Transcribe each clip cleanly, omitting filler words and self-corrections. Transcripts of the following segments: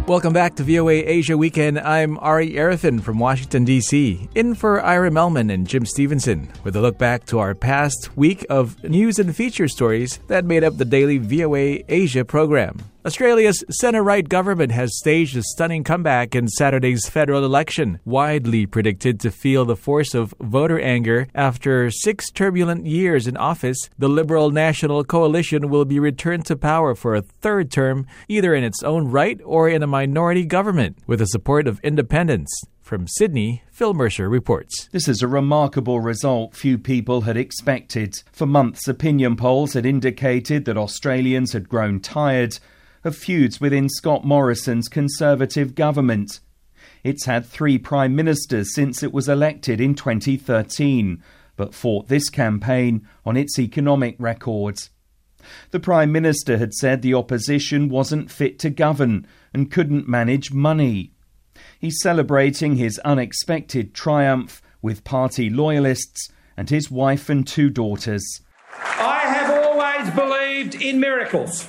Welcome back to VOA Asia Weekend. I'm Ari Arifin from Washington, D.C., in for Ira Melman and Jim Stevenson, with a look back to our past week of news and feature stories that made up the daily VOA Asia program. Australia's centre-right government has staged a stunning comeback in Saturday's federal election, widely predicted to feel the force of voter anger. After 6 turbulent years in office, the Liberal National Coalition will be returned to power for a third term, either in its own right or in a minority government, with the support of independents. From Sydney, Phil Mercer reports. This is a remarkable result few people had expected. For months, opinion polls had indicated that Australians had grown tired of feuds within Scott Morrison's Conservative government. It's had 3 prime ministers since it was elected in 2013, but fought this campaign on its economic records. The Prime Minister had said the opposition wasn't fit to govern and couldn't manage money. He's celebrating his unexpected triumph with party loyalists and his wife and 2 daughters. I have always believed in miracles.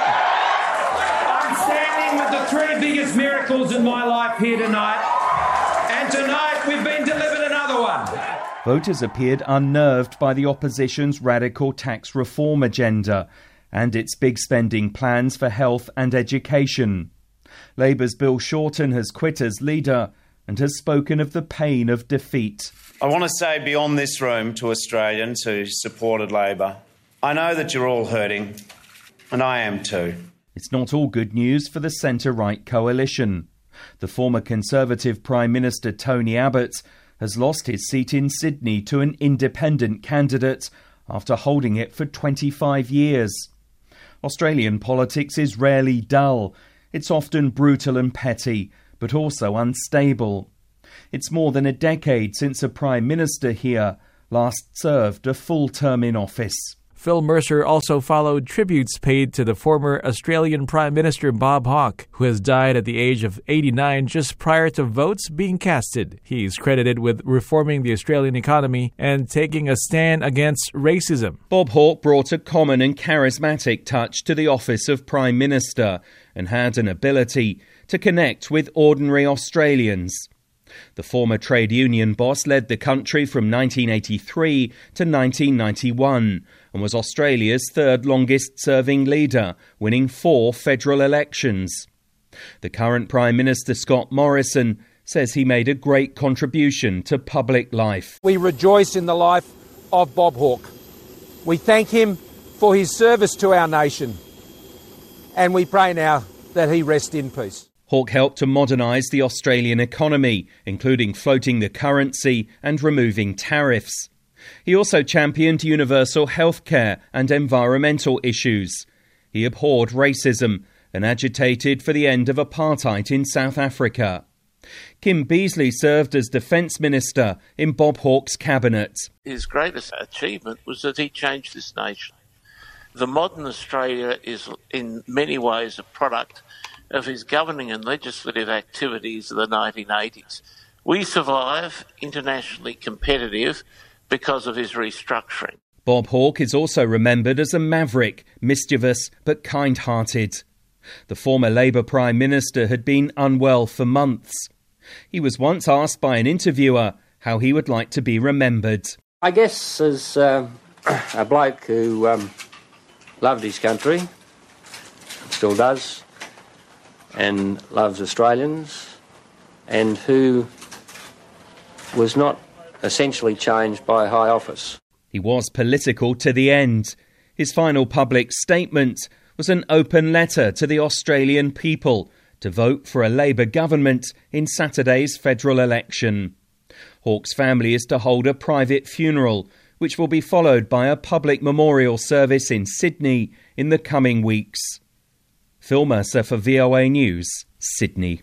I'm standing with the 3 biggest miracles in my life here tonight, and tonight we've been delivered another one. Voters appeared unnerved by the opposition's radical tax reform agenda and its big spending plans for health and education. Labour's Bill Shorten has quit as leader and has spoken of the pain of defeat. I want to say beyond this room to Australians who supported Labor, I know that you're all hurting, and I am too. It's not all good news for the centre-right coalition. The former Conservative Prime Minister Tony Abbott has lost his seat in Sydney to an independent candidate after holding it for 25 years. Australian politics is rarely dull. It's often brutal and petty, but also unstable. It's more than a decade since a Prime Minister here last served a full term in office. Phil Mercer also followed tributes paid to the former Australian Prime Minister Bob Hawke, who has died at the age of 89 just prior to votes being casted. He's credited with reforming the Australian economy and taking a stand against racism. Bob Hawke brought a common and charismatic touch to the office of Prime Minister and had an ability to connect with ordinary Australians. The former trade union boss led the country from 1983 to 1991 and was Australia's 3rd longest-serving leader, winning 4 federal elections. The current Prime Minister, Scott Morrison, says he made a great contribution to public life. We rejoice in the life of Bob Hawke. We thank him for his service to our nation, and we pray now that he rest in peace. Hawke helped to modernise the Australian economy, including floating the currency and removing tariffs. He also championed universal health care and environmental issues. He abhorred racism and agitated for the end of apartheid in South Africa. Kim Beazley served as Defence Minister in Bob Hawke's cabinet. His greatest achievement was that he changed this nation. The modern Australia is in many ways a product of his governing and legislative activities of the 1980s. We survive internationally competitive because of his restructuring. Bob Hawke is also remembered as a maverick, mischievous but kind-hearted. The former Labour Prime Minister had been unwell for months. He was once asked by an interviewer how he would like to be remembered. I guess as a bloke who loved his country, still does, and loves Australians, and who was not essentially changed by high office. He was political to the end. His final public statement was an open letter to the Australian people to vote for a Labour government in Saturday's federal election. Hawke's family is to hold a private funeral, which will be followed by a public memorial service in Sydney in the coming weeks. Phil Mercer for VOA News, Sydney.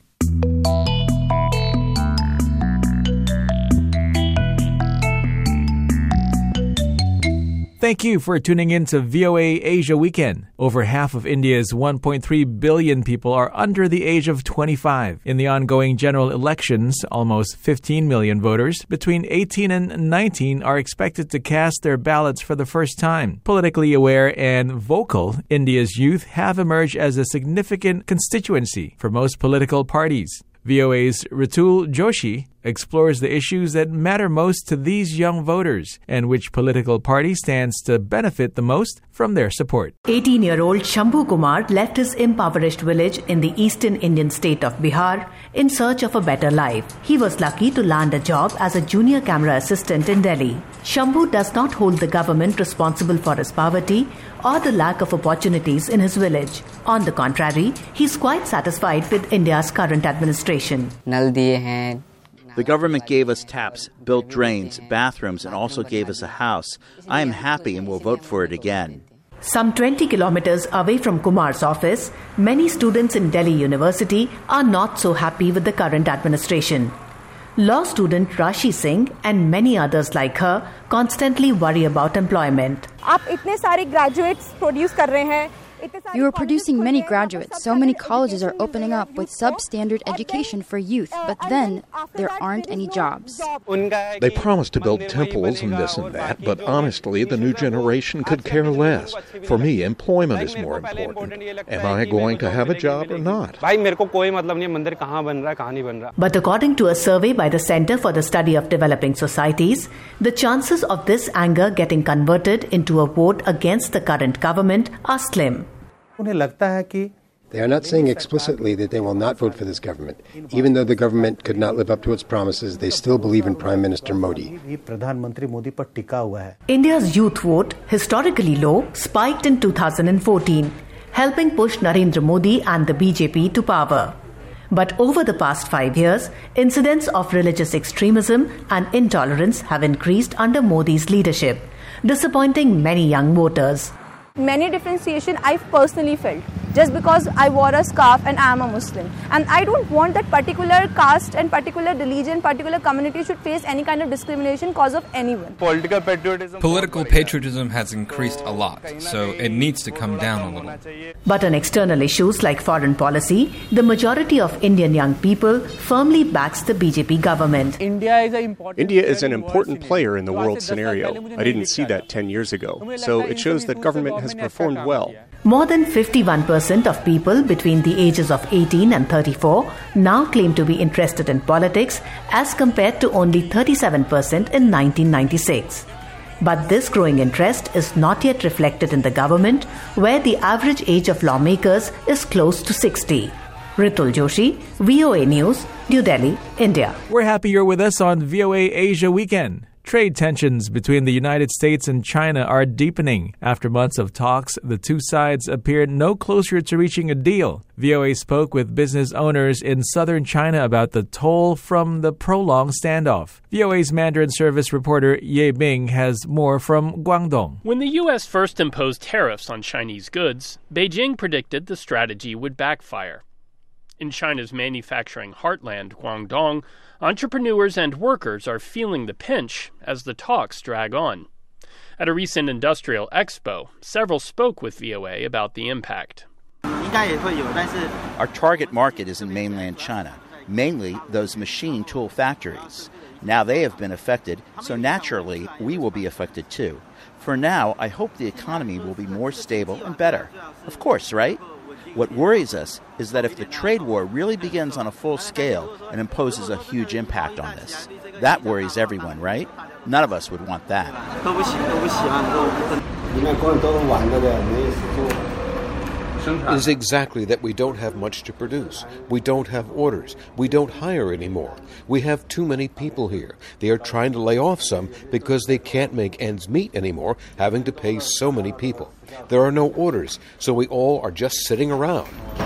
Thank you for tuning in to VOA Asia Weekend. Over half of India's 1.3 billion people are under the age of 25. In the ongoing general elections, almost 15 million voters between 18 and 19 are expected to cast their ballots for the first time. Politically aware and vocal, India's youth have emerged as a significant constituency for most political parties. VOA's Ritul Joshi explores the issues that matter most to these young voters and which political party stands to benefit the most from their support. 18-year-old Shambhu Kumar left his impoverished village in the eastern Indian state of Bihar in search of a better life. He was lucky to land a job as a junior camera assistant in Delhi. Shambhu does not hold the government responsible for his poverty or the lack of opportunities in his village. On the contrary, he is quite satisfied with India's current administration. The government gave us taps, built drains, bathrooms, and also gave us a house. I am happy and will vote for it again. Some 20 kilometers away from Kumar's office, many students in Delhi University are not so happy with the current administration. Law student Rashi Singh and many others like her constantly worry about employment. You are producing many graduates. So many colleges are opening up with substandard education for youth, but then there aren't any jobs. They promise to build temples and this and that, but honestly, the new generation could care less. For me, employment is more important. Am I going to have a job or not? But according to a survey by the Center for the Study of Developing Societies, the chances of this anger getting converted into a vote against the current government are slim. They are not saying explicitly that they will not vote for this government. Even though the government could not live up to its promises, they still believe in Prime Minister Modi. India's youth vote, historically low, spiked in 2014, helping push Narendra Modi and the BJP to power. But over the past 5 years, incidents of religious extremism and intolerance have increased under Modi's leadership, disappointing many young voters. Many differentiation I've personally felt just because I wore a scarf and I am a Muslim, and I don't want that particular caste and particular religion, particular community should face any kind of discrimination because of anyone. Political patriotism has increased a lot, so it needs to come down a little. But on external issues like foreign policy, the majority of Indian young people firmly backs the BJP government. India is an important player in the world scenario. I didn't see that 10 years ago, so it shows that government has performed well. More than 51% of people between the ages of 18 and 34 now claim to be interested in politics as compared to only 37% in 1996. But this growing interest is not yet reflected in the government, where the average age of lawmakers is close to 60. Ritul Joshi, VOA News, New Delhi, India. We're happy you're with us on VOA Asia Weekend. Trade tensions between the United States and China are deepening. After months of talks, the two sides appeared no closer to reaching a deal. VOA spoke with business owners in southern China about the toll from the prolonged standoff. VOA's Mandarin service reporter Ye Bing has more from Guangdong. When the U.S. first imposed tariffs on Chinese goods, Beijing predicted the strategy would backfire. In China's manufacturing heartland, Guangdong, entrepreneurs and workers are feeling the pinch as the talks drag on. At a recent industrial expo, several spoke with VOA about the impact. Our target market is in mainland China, mainly those machine tool factories. Now they have been affected, so naturally we will be affected too. For now, I hope the economy will be more stable and better. Of course, right? What worries us is that if the trade war really begins on a full scale and imposes a huge impact on this, that worries everyone, right? None of us would want that. It is exactly that we don't have much to produce. We don't have orders. We don't hire anymore. We have too many people here. They are trying to lay off some because they can't make ends meet anymore, having to pay so many people. There are no orders, so we all are just sitting around.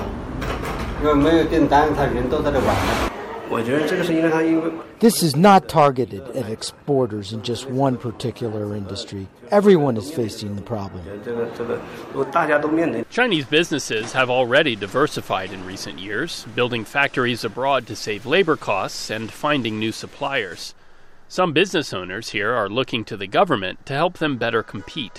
This is not targeted at exporters in just one particular industry. Everyone is facing the problem. Chinese businesses have already diversified in recent years, building factories abroad to save labor costs and finding new suppliers. Some business owners here are looking to the government to help them better compete.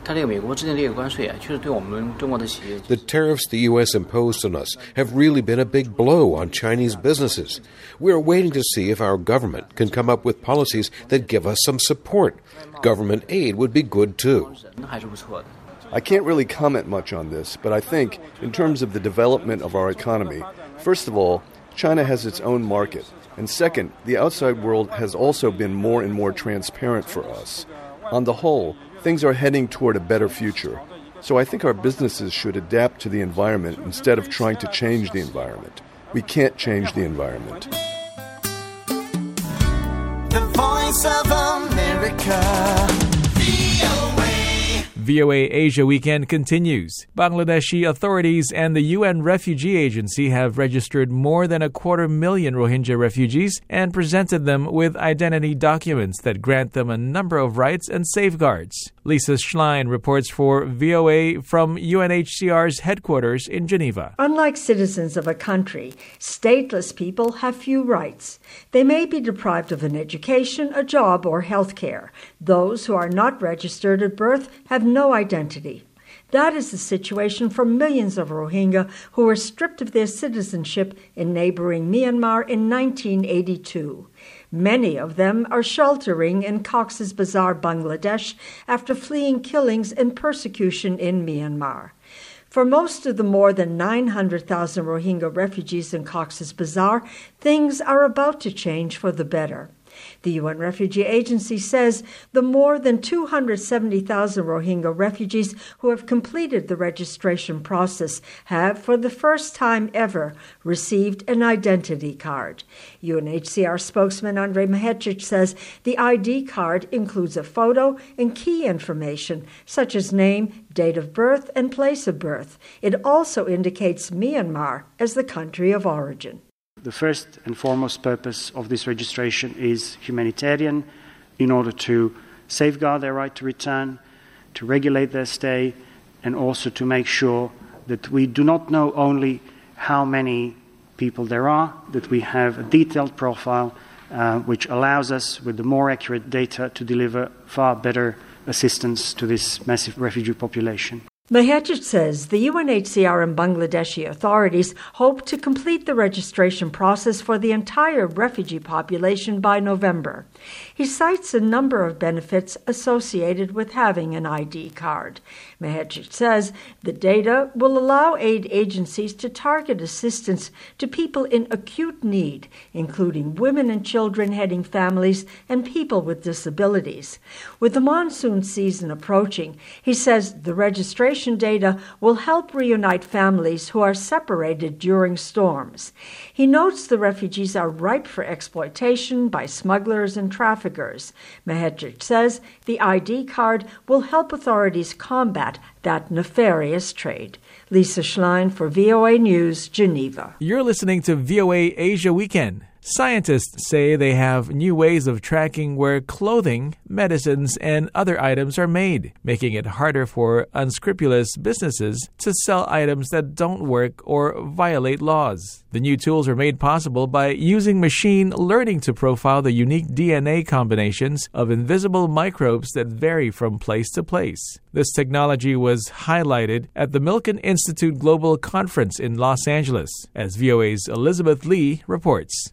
The tariffs the U.S. imposed on us have really been a big blow on Chinese businesses. We are waiting to see if our government can come up with policies that give us some support. Government aid would be good too. I can't really comment much on this, but I think, in terms of the development of our economy, first of all, China has its own market. And second, the outside world has also been more and more transparent for us. On the whole, things are heading toward a better future. So I think our businesses should adapt to the environment instead of trying to change the environment. We can't change the environment. The Voice of America. VOA Asia Weekend continues. Bangladeshi authorities and the UN Refugee Agency have registered more than 250,000 Rohingya refugees and presented them with identity documents that grant them a number of rights and safeguards. Lisa Schlein reports for VOA from UNHCR's headquarters in Geneva. Unlike citizens of a country, stateless people have few rights. They may be deprived of an education, a job, or health care. Those who are not registered at birth have no identity. That is the situation for millions of Rohingya who were stripped of their citizenship in neighboring Myanmar in 1982. Many of them are sheltering in Cox's Bazar, Bangladesh, after fleeing killings and persecution in Myanmar. For most of the more than 900,000 Rohingya refugees in Cox's Bazar, things are about to change for the better. The UN Refugee Agency says the more than 270,000 Rohingya refugees who have completed the registration process have, for the first time ever, received an identity card. UNHCR spokesman Andrei Mahecic says the ID card includes a photo and key information such as name, date of birth, and place of birth. It also indicates Myanmar as the country of origin. The first and foremost purpose of this registration is humanitarian, in order to safeguard their right to return, to regulate their stay, and also to make sure that we do not know only how many people there are, that we have a detailed profile which allows us, with the more accurate data, to deliver far better assistance to this massive refugee population. Mahecic says the UNHCR and Bangladeshi authorities hope to complete the registration process for the entire refugee population by November. He cites a number of benefits associated with having an ID card. Mahecic says the data will allow aid agencies to target assistance to people in acute need, including women and children heading families and people with disabilities. With the monsoon season approaching, he says the registration data will help reunite families who are separated during storms. He notes the refugees are ripe for exploitation by smugglers and traffickers. Mahecic says the ID card will help authorities combat that nefarious trade. Lisa Schlein for VOA News, Geneva. You're listening to VOA Asia Weekend. Scientists say they have new ways of tracking where clothing, medicines, and other items are made, making it harder for unscrupulous businesses to sell items that don't work or violate laws. The new tools are made possible by using machine learning to profile the unique DNA combinations of invisible microbes that vary from place to place. This technology was highlighted at the Milken Institute Global Conference in Los Angeles, as VOA's Elizabeth Lee reports.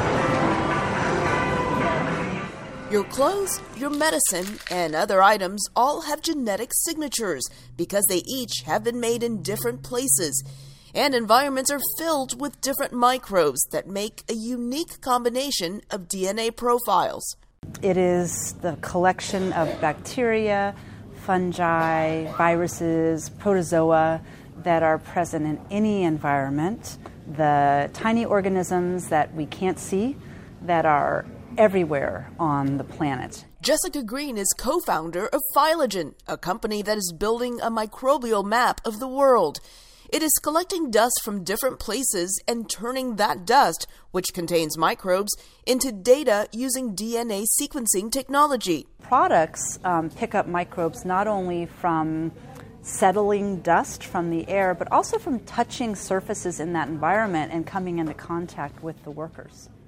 Your clothes, your medicine, and other items all have genetic signatures because they each have been made in different places, and environments are filled with different microbes that make a unique combination of DNA profiles. It is the collection of bacteria, fungi, viruses, protozoa that are present in any environment, the tiny organisms that we can't see that are everywhere on the planet. Jessica Green is co-founder of Phylogen, a company that is building a microbial map of the world. It is collecting dust from different places and turning that dust, which contains microbes, into data using DNA sequencing technology. Products pick up microbes not only from settling dust from the air, but also from touching surfaces in that environment and coming into contact with the workers.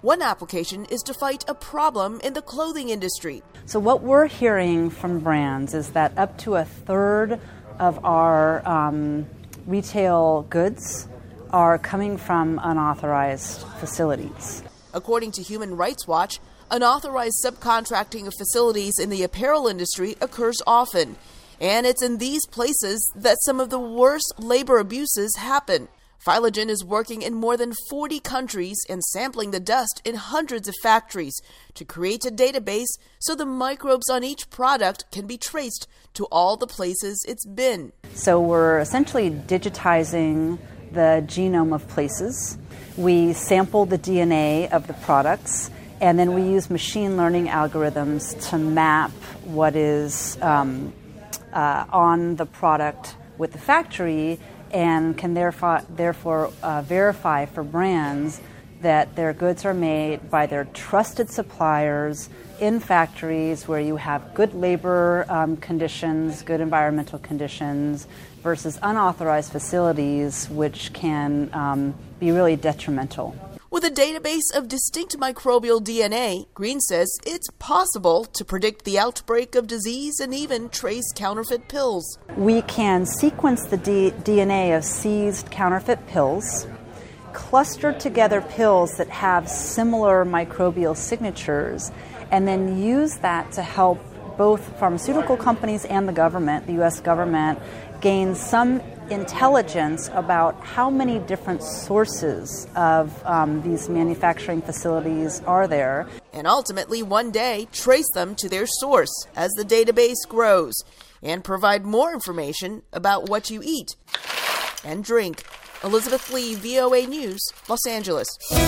One application is to fight a problem in the clothing industry. So what we're hearing from brands is that up to a third of our retail goods are coming from unauthorized facilities. According to Human Rights Watch, unauthorized subcontracting of facilities in the apparel industry occurs often, and it's in these places that some of the worst labor abuses happen. Philogen is working in more than 40 countries and sampling the dust in hundreds of factories to create a database so the microbes on each product can be traced to all the places it's been. So we're essentially digitizing the genome of places. We sample the DNA of the products, and then we use machine learning algorithms to map what is on the product with the factory, and can therefore verify for brands that their goods are made by their trusted suppliers in factories where you have good labor conditions, good environmental conditions, versus unauthorized facilities, which can be really detrimental. With a database of distinct microbial DNA, Green says it's possible to predict the outbreak of disease and even trace counterfeit pills. We can sequence the DNA of seized counterfeit pills, cluster together pills that have similar microbial signatures, and then use that to help both pharmaceutical companies and the government, the U.S. government, gain some intelligence about how many different sources of these manufacturing facilities are there. And ultimately, one day, trace them to their source as the database grows and provide more information about what you eat and drink. Elizabeth Lee, VOA News, Los Angeles.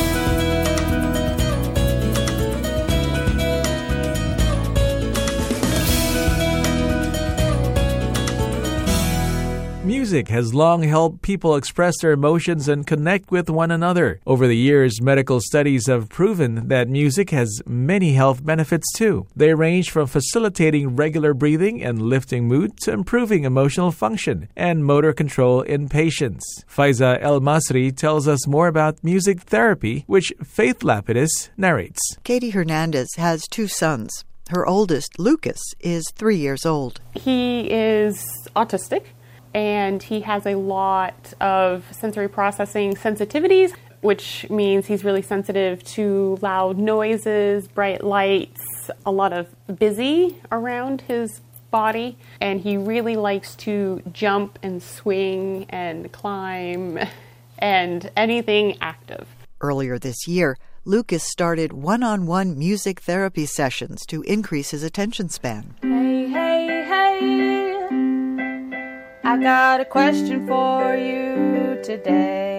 Music has long helped people express their emotions and connect with one another. Over the years, medical studies have proven that music has many health benefits too. They range from facilitating regular breathing and lifting mood to improving emotional function and motor control in patients. Faiza El Masri tells us more about music therapy, which Faith Lapidus narrates. Katie Hernandez has 2 sons. Her oldest, Lucas, is 3 years old. He is autistic, and he has a lot of sensory processing sensitivities, which means he's really sensitive to loud noises, bright lights, a lot of busy around his body, and he really likes to jump and swing and climb and anything active. Earlier this year, Lucas started one-on-one music therapy sessions to increase his attention span. Hey, hey, hey, I got a question for you today.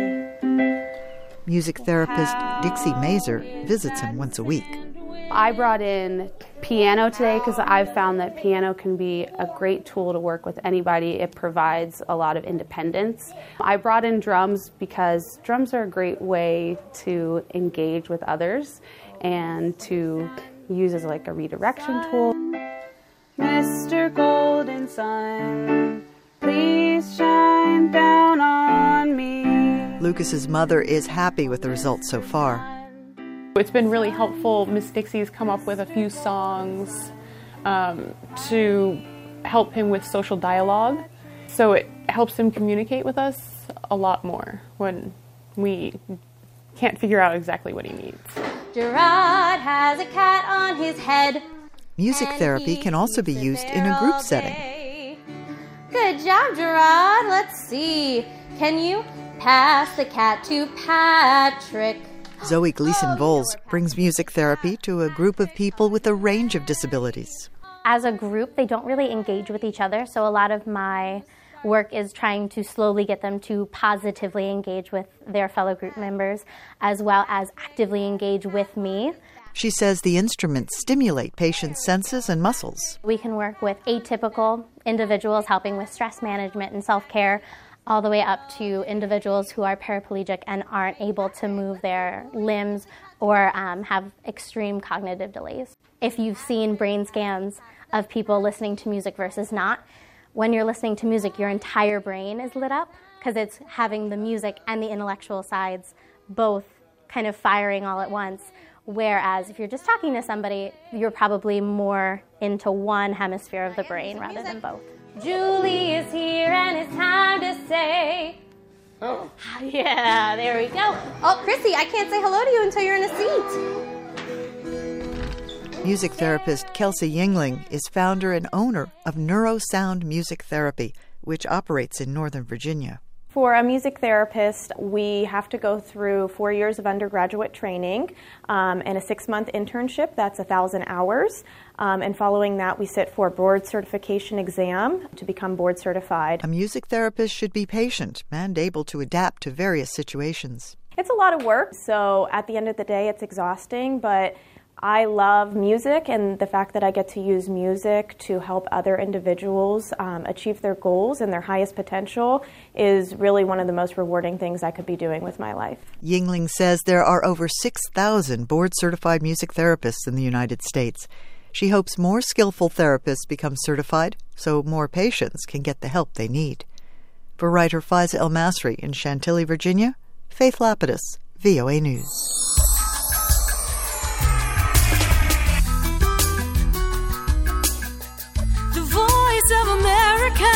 Music therapist Dixie Mazer visits him once a week. I brought in piano today because I've found that piano can be a great tool to work with anybody. It provides a lot of independence. I brought in drums because drums are a great way to engage with others and to use as like a redirection tool. Mr. Golden Sun, please shine down on me. Lucas's mother is happy with the results so far. It's been really helpful. Miss Dixie's come up with a few songs to help him with social dialogue. So it helps him communicate with us a lot more when we can't figure out exactly what he needs. Gerard has a cat on his head. Music therapy can also be used in a group setting. Good job, Gerard. Let's see. Can you pass the cat to Patrick? Zoe Gleason-Voles brings music therapy to a group of people with a range of disabilities. As a group, they don't really engage with each other, so a lot of my work is trying to slowly get them to positively engage with their fellow group members, as well as actively engage with me. She says the instruments stimulate patients' senses and muscles. We can work with atypical individuals helping with stress management and self-care, all the way up to individuals who are paraplegic and aren't able to move their limbs or have extreme cognitive delays. If you've seen brain scans of people listening to music versus not, when you're listening to music, your entire brain is lit up because it's having the music and the intellectual sides both kind of firing all at once. Whereas if you're just talking to somebody, you're probably more into one hemisphere of the brain rather than both. Julie is here and it's time to say... Oh. Yeah, there we go. Oh, Chrissy, I can't say hello to you until you're in a seat. Music therapist Kelsey Yingling is founder and owner of Neurosound Music Therapy, which operates in Northern Virginia. For a music therapist, we have to go through 4 years of undergraduate training and a 6-month internship. That's 1,000 hours. And following that, we sit for a board certification exam to become board certified. A music therapist should be patient and able to adapt to various situations. It's a lot of work, so at the end of the day, it's exhausting, but I love music, and the fact that I get to use music to help other individuals achieve their goals and their highest potential is really one of the most rewarding things I could be doing with my life. Yingling says there are over 6,000 board-certified music therapists in the United States. She hopes more skillful therapists become certified so more patients can get the help they need. For writer Faiza El-Masri in Chantilly, Virginia, Faith Lapidus, VOA News. Of America.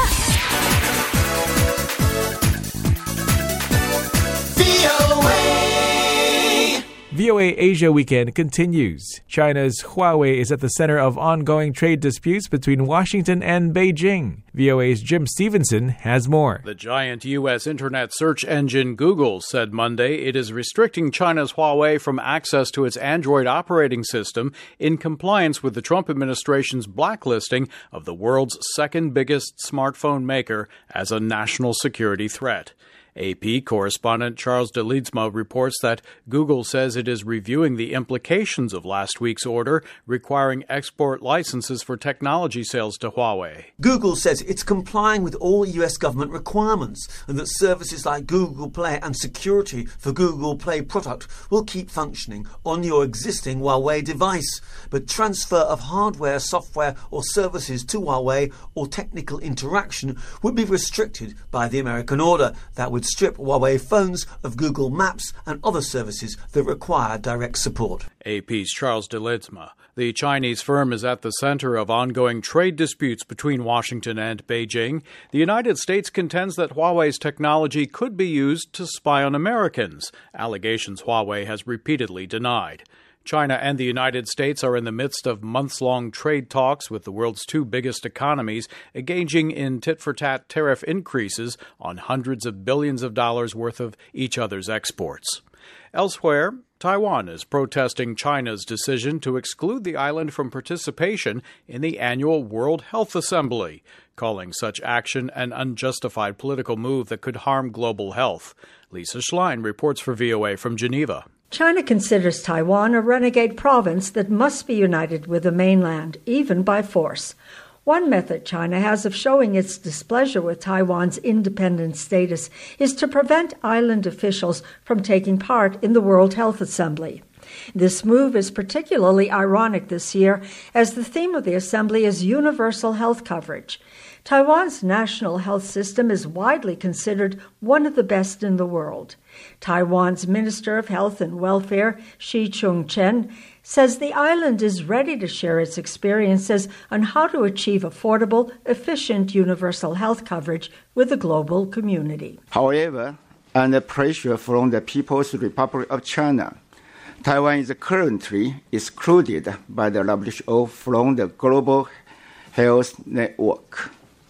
VOA Asia Weekend continues. China's Huawei is at the center of ongoing trade disputes between Washington and Beijing. VOA's Jim Stevenson has more. The giant U.S. internet search engine Google said Monday it is restricting China's Huawei from access to its Android operating system in compliance with the Trump administration's blacklisting of the world's second biggest smartphone maker as a national security threat. AP correspondent Charles de Liedsma reports that Google says it is reviewing the implications of last week's order requiring export licenses for technology sales to Huawei. Google says it's complying with all U.S. government requirements and that services like Google Play and security for Google Play product will keep functioning on your existing Huawei device. But transfer of hardware, software or services to Huawei or technical interaction would be restricted by the American order. That would strip Huawei phones of Google Maps and other services that require direct support. AP's Charles de Liedsma. The Chinese firm is at the center of ongoing trade disputes between Washington and Beijing. The United States contends that Huawei's technology could be used to spy on Americans, allegations Huawei has repeatedly denied. China and the United States are in the midst of months-long trade talks with the world's two biggest economies, engaging in tit-for-tat tariff increases on hundreds of billions of dollars worth of each other's exports. Elsewhere, Taiwan is protesting China's decision to exclude the island from participation in the annual World Health Assembly, calling such action an unjustified political move that could harm global health. Lisa Schlein reports for VOA from Geneva. China considers Taiwan a renegade province that must be united with the mainland, even by force. One method China has of showing its displeasure with Taiwan's independent status is to prevent island officials from taking part in the World Health Assembly. This move is particularly ironic this year, as the theme of the assembly is universal health coverage. Taiwan's national health system is widely considered one of the best in the world. Taiwan's Minister of Health and Welfare, Shi Chung-chen, says the island is ready to share its experiences on how to achieve affordable, efficient universal health coverage with the global community. However, under pressure from the People's Republic of China, Taiwan is currently excluded by the WHO from the Global Health Network.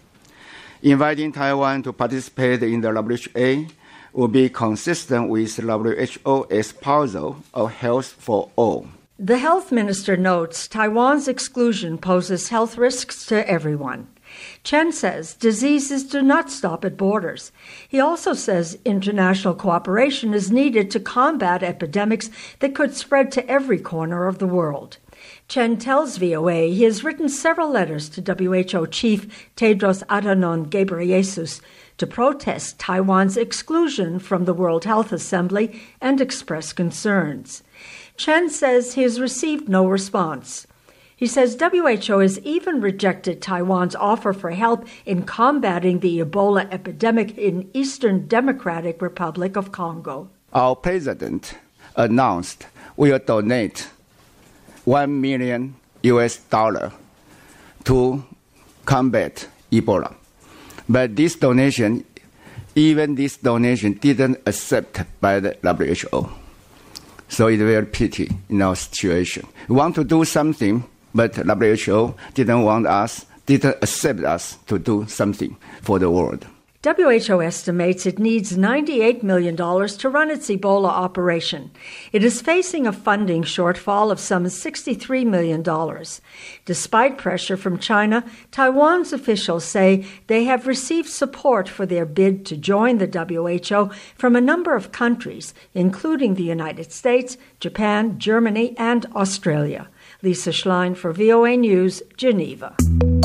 Inviting Taiwan to participate in the WHO will be consistent with WHO's espousal of health for all. The health minister notes Taiwan's exclusion poses health risks to everyone. Chen says diseases do not stop at borders. He also says international cooperation is needed to combat epidemics that could spread to every corner of the world. Chen tells VOA he has written several letters to WHO Chief Tedros Adhanom Ghebreyesus to protest Taiwan's exclusion from the World Health Assembly and express concerns. Chen says he has received no response. He says WHO has even rejected Taiwan's offer for help in combating the Ebola epidemic in Eastern Democratic Republic of Congo. Our president announced will donate $1 million to combat Ebola. But this donation didn't accept by the WHO. So it's very pity in our situation. We want to do something, but WHO didn't accept us to do something for the world. WHO estimates it needs $98 million to run its Ebola operation. It is facing a funding shortfall of some $63 million. Despite pressure from China, Taiwan's officials say they have received support for their bid to join the WHO from a number of countries, including the United States, Japan, Germany, and Australia. Lisa Schlein for VOA News, Geneva.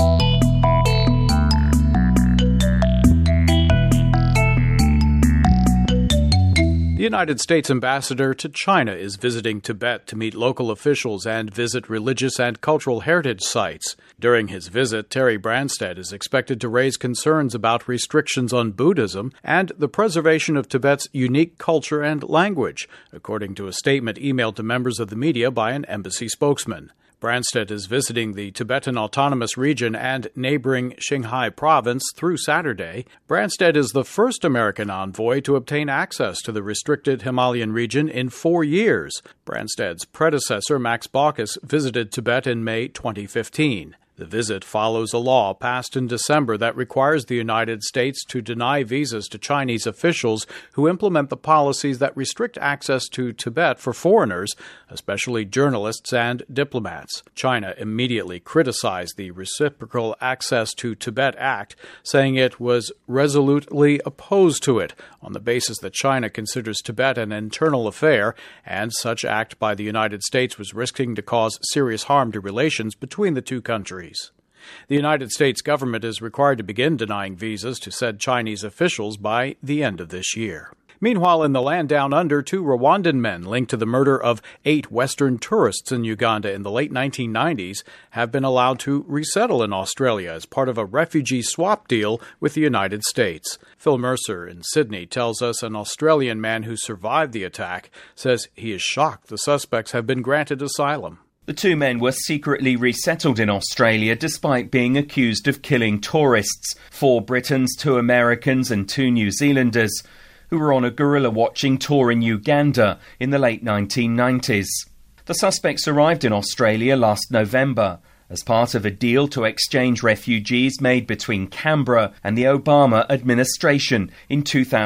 The United States ambassador to China is visiting Tibet to meet local officials and visit religious and cultural heritage sites. During his visit, Terry Branstad is expected to raise concerns about restrictions on Buddhism and the preservation of Tibet's unique culture and language, according to a statement emailed to members of the media by an embassy spokesman. Branstad is visiting the Tibetan Autonomous Region and neighboring Qinghai Province through Saturday. Branstad is the first American envoy to obtain access to the restricted Himalayan region in 4 years. Branstad's predecessor, Max Baucus, visited Tibet in May 2015. The visit follows a law passed in December that requires the United States to deny visas to Chinese officials who implement the policies that restrict access to Tibet for foreigners, especially journalists and diplomats. China immediately criticized the Reciprocal Access to Tibet Act, saying it was resolutely opposed to it on the basis that China considers Tibet an internal affair, and such act by the United States was risking to cause serious harm to relations between the two countries. The United States government is required to begin denying visas to said Chinese officials by the end of this year. Meanwhile, in the land down under, 2 Rwandan men linked to the murder of 8 Western tourists in Uganda in the late 1990s have been allowed to resettle in Australia as part of a refugee swap deal with the United States. Phil Mercer in Sydney tells us an Australian man who survived the attack says he is shocked the suspects have been granted asylum. The 2 men were secretly resettled in Australia despite being accused of killing tourists, 4 Britons, 2 Americans and 2 New Zealanders, who were on a gorilla-watching tour in Uganda in the late 1990s. The suspects arrived in Australia last November as part of a deal to exchange refugees made between Canberra and the Obama administration in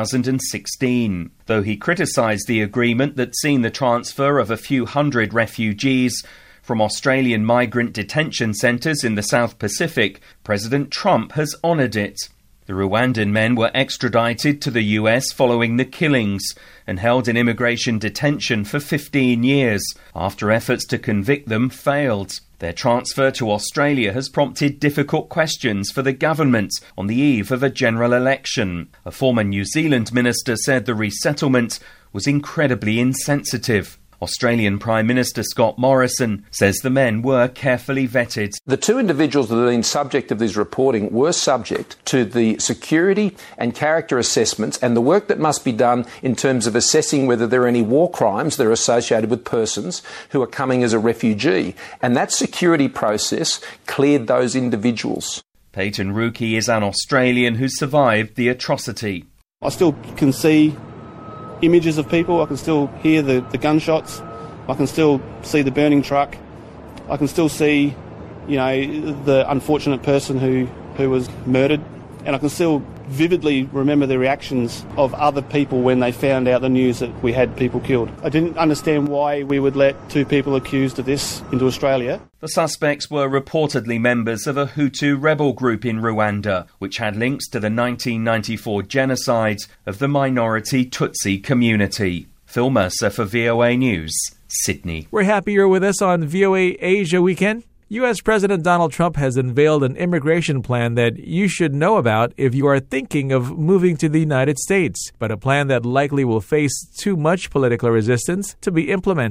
2016. Though he criticised the agreement that seen the transfer of a few hundred refugees from Australian migrant detention centres in the South Pacific, President Trump has honoured it. The Rwandan men were extradited to the US following the killings and held in immigration detention for 15 years after efforts to convict them failed. Their transfer to Australia has prompted difficult questions for the government on the eve of a general election. A former New Zealand minister said the resettlement was incredibly insensitive. Australian Prime Minister Scott Morrison says the men were carefully vetted. The 2 individuals that have been subject of this reporting were subject to the security and character assessments and the work that must be done in terms of assessing whether there are any war crimes that are associated with persons who are coming as a refugee. And that security process cleared those individuals. Peyton Rookie is an Australian who survived the atrocity. I still can see images of people. I can still hear the gunshots. I can still see the burning truck. I can still see, the unfortunate person who was murdered. And I can still vividly remember the reactions of other people when they found out the news that we had people killed. I didn't understand why we would let 2 people accused of this into Australia. The suspects were reportedly members of a Hutu rebel group in Rwanda, which had links to the 1994 genocide of the minority Tutsi community. Phil Mercer for VOA News, Sydney. We're happy you're with us on VOA Asia Weekend. U.S. President Donald Trump has unveiled an immigration plan that you should know about if you are thinking of moving to the United States, but a plan that likely will face too much political resistance to be implemented.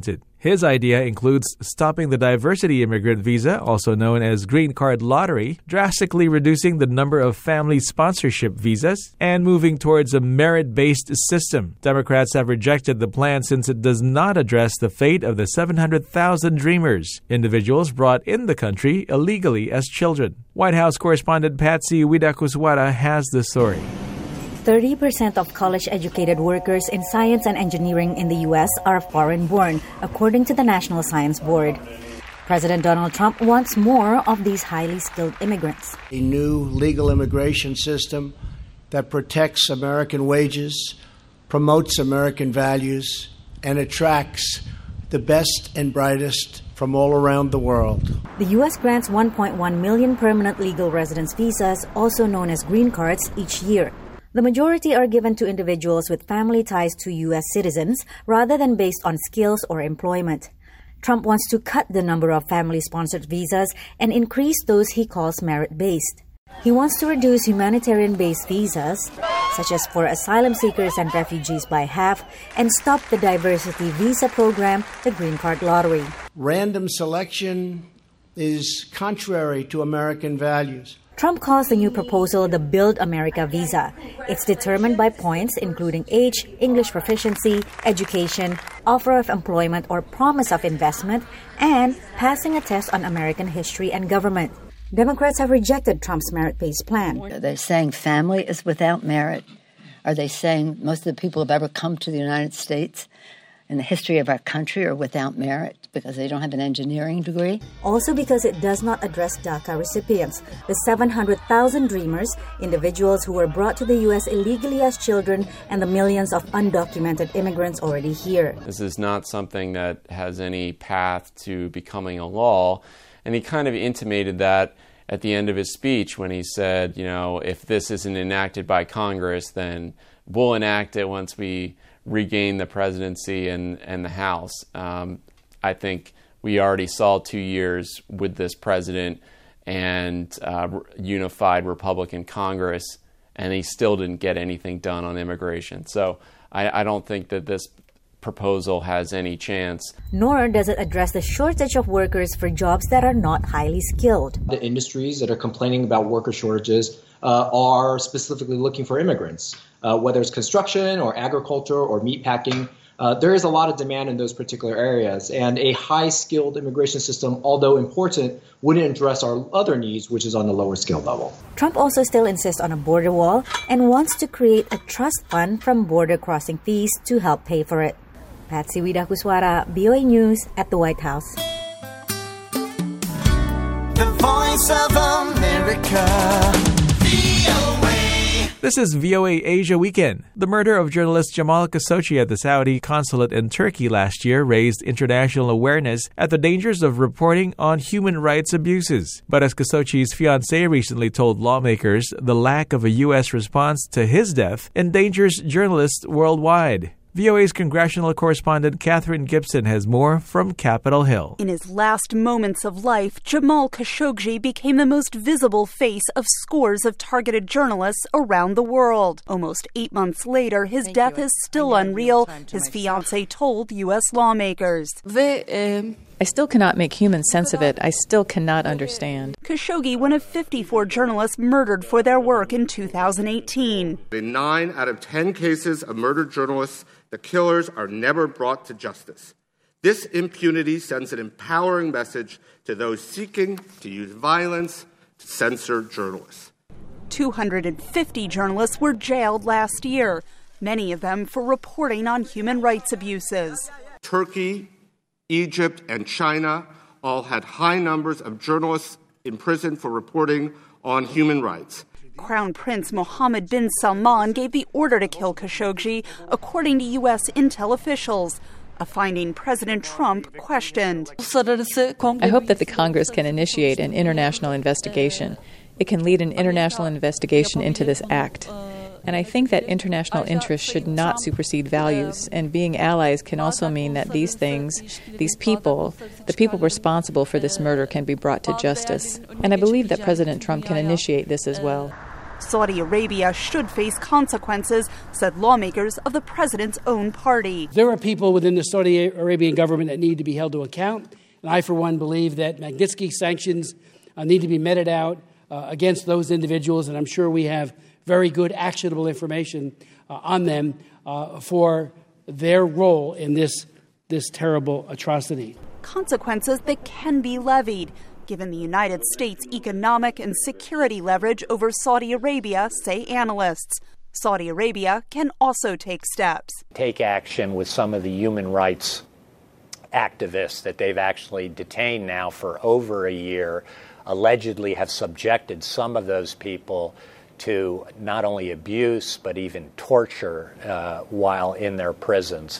His idea includes stopping the diversity immigrant visa, also known as green card lottery, drastically reducing the number of family sponsorship visas, and moving towards a merit-based system. Democrats have rejected the plan since it does not address the fate of the 700,000 Dreamers, individuals brought in the country illegally as children. White House correspondent Patsy Widakuswara has the story. 30% of college-educated workers in science and engineering in the U.S. are foreign-born, according to the National Science Board. President Donald Trump wants more of these highly skilled immigrants. A new legal immigration system that protects American wages, promotes American values, and attracts the best and brightest from all around the world. The U.S. grants 1.1 million permanent legal residence visas, also known as green cards, each year. The majority are given to individuals with family ties to U.S. citizens rather than based on skills or employment. Trump wants to cut the number of family-sponsored visas and increase those he calls merit-based. He wants to reduce humanitarian-based visas, such as for asylum seekers and refugees, by half, and stop the diversity visa program, the green card lottery. Random selection is contrary to American values. Trump calls the new proposal the Build America visa. It's determined by points including age, English proficiency, education, offer of employment or promise of investment, and passing a test on American history and government. Democrats have rejected Trump's merit-based plan. Are they saying family is without merit? Are they saying most of the people who have ever come to the United States in the history of our country are without merit because they don't have an engineering degree? Also because it does not address DACA recipients, the 700,000 Dreamers, individuals who were brought to the U.S. illegally as children, and the millions of undocumented immigrants already here. This is not something that has any path to becoming a law, and he kind of intimated that at the end of his speech when he said, if this isn't enacted by Congress, then we'll enact it once we regain the presidency and the House. I think we already saw 2 years with this president and unified Republican Congress, and he still didn't get anything done on immigration. So I don't think that this proposal has any chance. Nor does it address the shortage of workers for jobs that are not highly skilled. The industries that are complaining about worker shortages are specifically looking for immigrants, whether it's construction or agriculture or meatpacking. There is a lot of demand in those particular areas, and a high-skilled immigration system, although important, wouldn't address our other needs, which is on the lower skill level. Trump also still insists on a border wall and wants to create a trust fund from border crossing fees to help pay for it. Patsy Widakuswara, VOA News at the White House. The Voice of America. This is VOA Asia Weekend. The murder of journalist Jamal Khashoggi at the Saudi consulate in Turkey last year raised international awareness at the dangers of reporting on human rights abuses. But as Khashoggi's fiancée recently told lawmakers, the lack of a U.S. response to his death endangers journalists worldwide. VOA's congressional correspondent Catherine Gibson has more from Capitol Hill. In his last moments of life, Jamal Khashoggi became the most visible face of scores of targeted journalists around the world. Almost 8 months later, his death is still unreal, his fiancée told U.S. lawmakers. I still cannot make human sense of it. I still cannot understand. Khashoggi, one of 54 journalists murdered for their work in 2018. In 9 out of 10 cases of murdered journalists, the killers are never brought to justice. This impunity sends an empowering message to those seeking to use violence to censor journalists. 250 journalists were jailed last year, many of them for reporting on human rights abuses. Turkey, Egypt, and China all had high numbers of journalists imprisoned for reporting on human rights. Crown Prince Mohammed bin Salman gave the order to kill Khashoggi, according to U.S. intel officials, a finding President Trump questioned. I hope that the Congress can initiate an international investigation. It can lead an international investigation into this act. And I think that international interests should not supersede values, and being allies can also mean that these things, these people, the people responsible for this murder can be brought to justice. And I believe that President Trump can initiate this as well. Saudi Arabia should face consequences, said lawmakers of the president's own party. There are people within the Saudi Arabian government that need to be held to account, and I, for one, believe that Magnitsky sanctions need to be meted out against those individuals, and I'm sure we have very good actionable information on them for their role in this terrible atrocity. Consequences that can be levied, given the United States' economic and security leverage over Saudi Arabia, say analysts. Saudi Arabia can also take steps. Take action with some of the human rights activists that they've actually detained now for over a year, allegedly have subjected some of those people to not only abuse but even torture while in their prisons.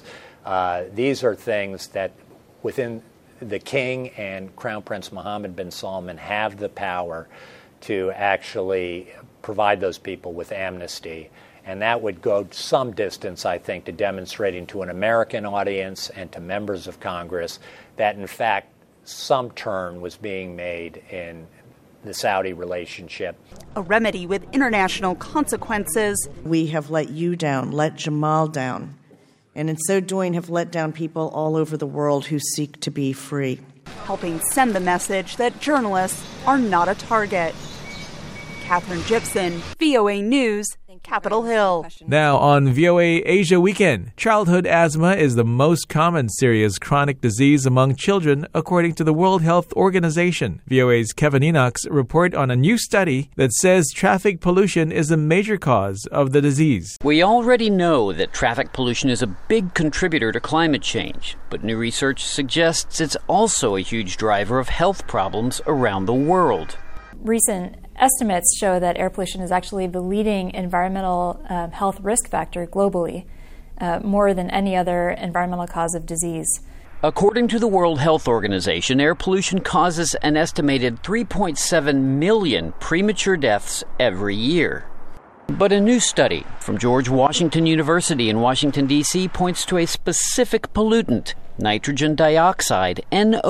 These are things that within the King and Crown Prince Mohammed bin Salman have the power to actually provide those people with amnesty. And that would go some distance, I think, to demonstrating to an American audience and to members of Congress that, in fact, some turn was being made in the Saudi relationship. A remedy with international consequences. We have let you down, let Jamal down, and in so doing have let down people all over the world who seek to be free. Helping send the message that journalists are not a target. Catherine Gibson, VOA News, Capitol Hill. Now on VOA Asia Weekend, childhood asthma is the most common serious chronic disease among children, according to the World Health Organization. VOA's Kevin Enochs report on a new study that says traffic pollution is a major cause of the disease. We already know that traffic pollution is a big contributor to climate change, but new research suggests it's also a huge driver of health problems around the world. Recent estimates show that air pollution is actually the leading environmental health risk factor globally, more than any other environmental cause of disease. According to the World Health Organization, air pollution causes an estimated 3.7 million premature deaths every year. But a new study from George Washington University in Washington, D.C. points to a specific pollutant, nitrogen dioxide,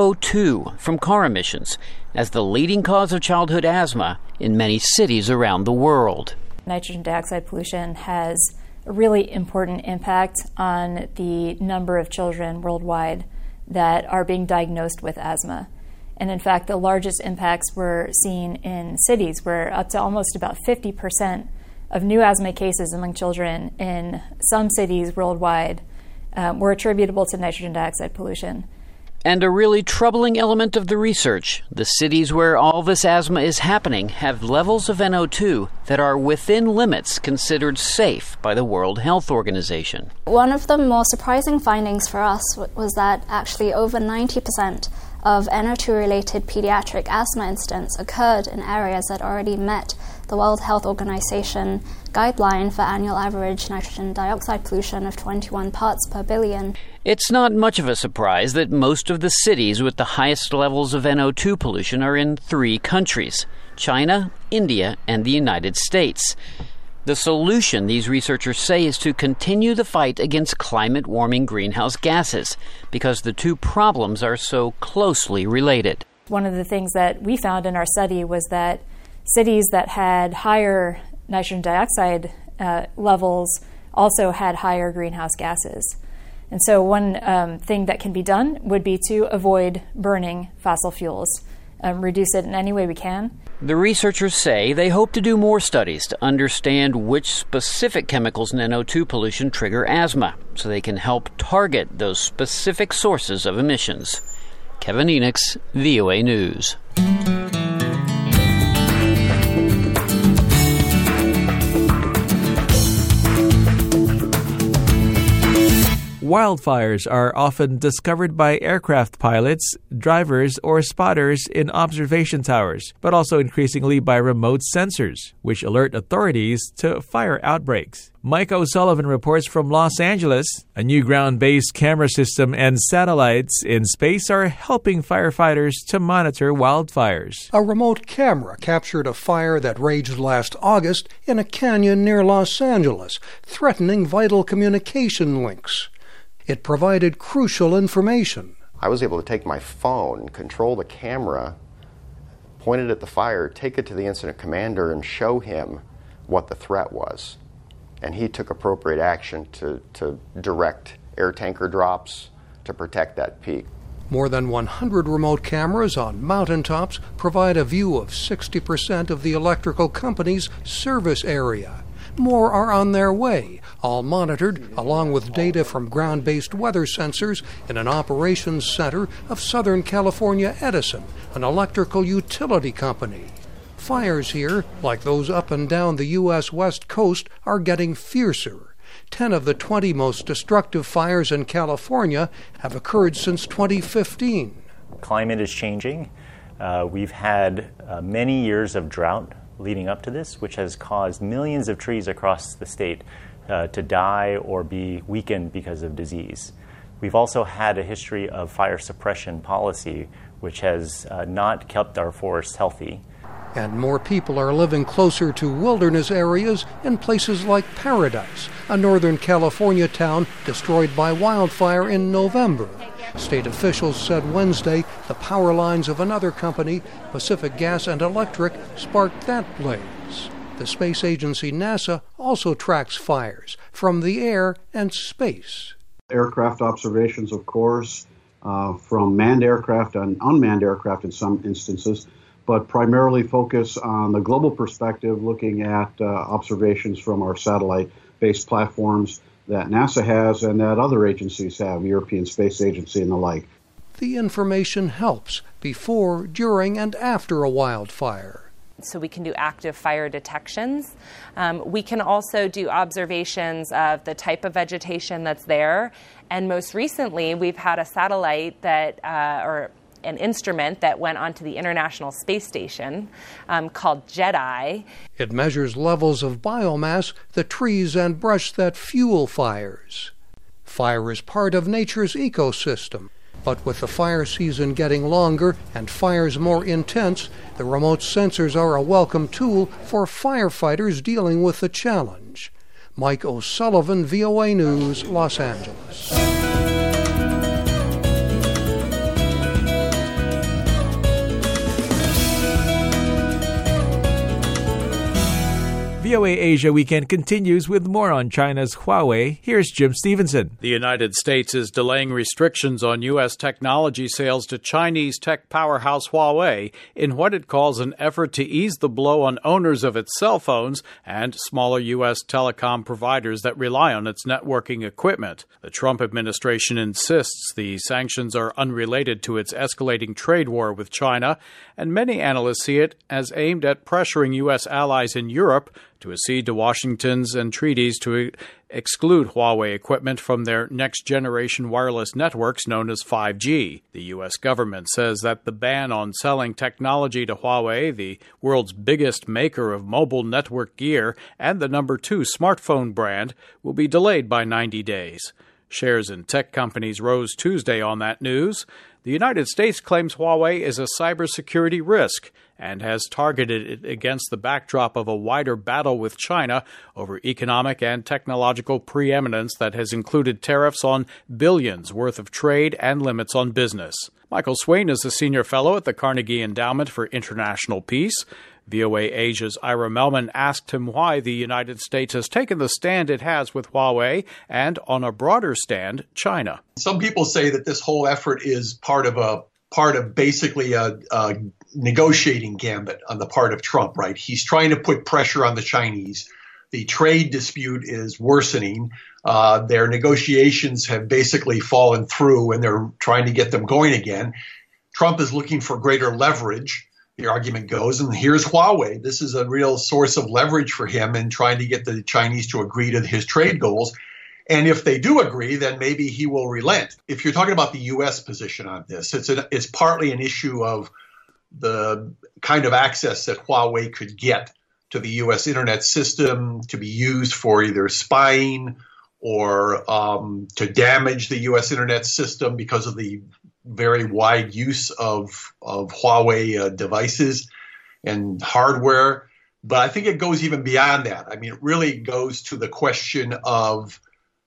NO2, from car emissions, as the leading cause of childhood asthma in many cities around the world. Nitrogen dioxide pollution has a really important impact on the number of children worldwide that are being diagnosed with asthma. And in fact, the largest impacts were seen in cities where up to almost about 50% of new asthma cases among children in some cities worldwide were attributable to nitrogen dioxide pollution. And a really troubling element of the research, the cities where all this asthma is happening have levels of NO2 that are within limits considered safe by the World Health Organization. One of the more surprising findings for us was that actually over 90% of NO2-related pediatric asthma incidents occurred in areas that already met the World Health Organization guideline for annual average nitrogen dioxide pollution of 21 parts per billion. It's not much of a surprise that most of the cities with the highest levels of NO2 pollution are in 3 countries: China, India, and the United States. The solution, these researchers say, is to continue the fight against climate-warming greenhouse gases, because the two problems are so closely related. One of the things that we found in our study was that cities that had higher nitrogen dioxide levels also had higher greenhouse gases. And so one thing that can be done would be to avoid burning fossil fuels, reduce it in any way we can. The researchers say they hope to do more studies to understand which specific chemicals in NO2 pollution trigger asthma, so they can help target those specific sources of emissions. Kevin Enochs, VOA News. Wildfires are often discovered by aircraft pilots, drivers, or spotters in observation towers, but also increasingly by remote sensors, which alert authorities to fire outbreaks. Mike O'Sullivan reports from Los Angeles. A new ground-based camera system and satellites in space are helping firefighters to monitor wildfires. A remote camera captured a fire that raged last August in a canyon near Los Angeles, threatening vital communication links. It provided crucial information. I was able to take my phone, control the camera, point it at the fire, take it to the incident commander, and show him what the threat was. And he took appropriate action to direct air tanker drops to protect that peak. More than 100 remote cameras on mountaintops provide a view of 60% of the electrical company's service area. More are on their way, all monitored along with data from ground-based weather sensors in an operations center of Southern California Edison, an electrical utility company. Fires here, like those up and down the U.S. West Coast, are getting fiercer. 10 of the 20 most destructive fires in California have occurred since 2015. Climate is changing. We've had many years of drought leading up to this, which has caused millions of trees across the state to die or be weakened because of disease. We've also had a history of fire suppression policy, which has not kept our forests healthy. And more people are living closer to wilderness areas in places like Paradise, a Northern California town destroyed by wildfire in November. State officials said Wednesday the power lines of another company, Pacific Gas and Electric, sparked that blaze. The space agency NASA also tracks fires from the air and space. Aircraft observations, of course, from manned aircraft and unmanned aircraft in some instances, but primarily focus on the global perspective, looking at observations from our satellite-based platforms that NASA has and that other agencies have, European Space Agency and the like. The information helps before, during, and after a wildfire. So we can do active fire detections. We can also do observations of the type of vegetation that's there. And most recently, we've had a satellite that, or an instrument that went onto the International Space Station called JEDI. It measures levels of biomass, the trees and brush that fuel fires. Fire is part of nature's ecosystem, but with the fire season getting longer and fires more intense, the remote sensors are a welcome tool for firefighters dealing with the challenge. Mike O'Sullivan, VOA News, Los Angeles. VOA Asia Weekend continues with more on China's Huawei. Here's Jim Stevenson. The United States is delaying restrictions on U.S. technology sales to Chinese tech powerhouse Huawei in what it calls an effort to ease the blow on owners of its cell phones and smaller U.S. telecom providers that rely on its networking equipment. The Trump administration insists the sanctions are unrelated to its escalating trade war with China, and many analysts see it as aimed at pressuring U.S. allies in Europe to accede to Washington's entreaties to exclude Huawei equipment from their next-generation wireless networks known as 5G. The U.S. government says that the ban on selling technology to Huawei, the world's biggest maker of mobile network gear and the number 2 smartphone brand, will be delayed by 90 days. Shares in tech companies rose Tuesday on that news. The United States claims Huawei is a cybersecurity risk and has targeted it against the backdrop of a wider battle with China over economic and technological preeminence that has included tariffs on billions worth of trade and limits on business. Michael Swain is a senior fellow at the Carnegie Endowment for International Peace. VOA Asia's Ira Melman asked him why the United States has taken the stand it has with Huawei and, on a broader stand, China. Some people say that this whole effort is part of basically a negotiating gambit on the part of Trump, right? He's trying to put pressure on the Chinese. The trade dispute is worsening. Their negotiations have basically fallen through, and they're trying to get them going again. Trump is looking for greater leverage, the argument goes, and here's Huawei. This is a real source of leverage for him in trying to get the Chinese to agree to his trade goals. And if they do agree, then maybe he will relent. If you're talking about the U.S. position on this, it's partly an issue of the kind of access that Huawei could get to the U.S. internet system to be used for either spying or to damage the U.S. internet system because of the very wide use of Huawei devices and hardware. But I think it goes even beyond that. I mean, it really goes to the question of,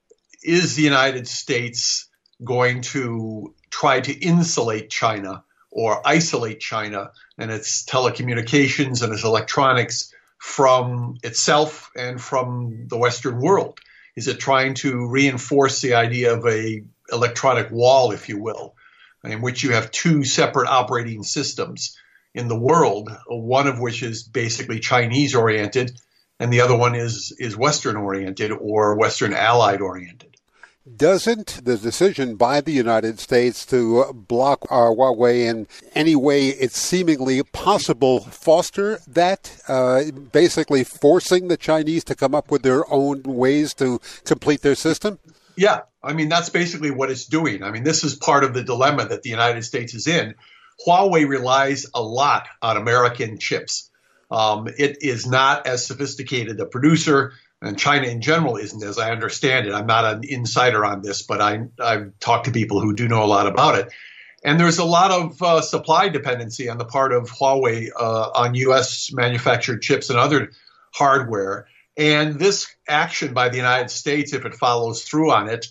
is the United States going to try to insulate China or isolate China and its telecommunications and its electronics from itself and from the Western world? Is it trying to reinforce the idea of a electronic wall, if you will, in which you have two separate operating systems in the world, one of which is basically Chinese-oriented, and the other one is Western-oriented or Western allied-oriented? Doesn't the decision by the United States to block Huawei in any way it's seemingly possible foster that, basically forcing the Chinese to come up with their own ways to complete their system? Yeah, I mean, that's basically what it's doing. I mean, this is part of the dilemma that the United States is in. Huawei relies a lot on American chips. It is not as sophisticated a producer, and China in general isn't, as I understand it. I'm not an insider on this, but I've talked to people who do know a lot about it. And there's a lot of supply dependency on the part of Huawei on U.S. manufactured chips and other hardware. And this action by the United States, if it follows through on it,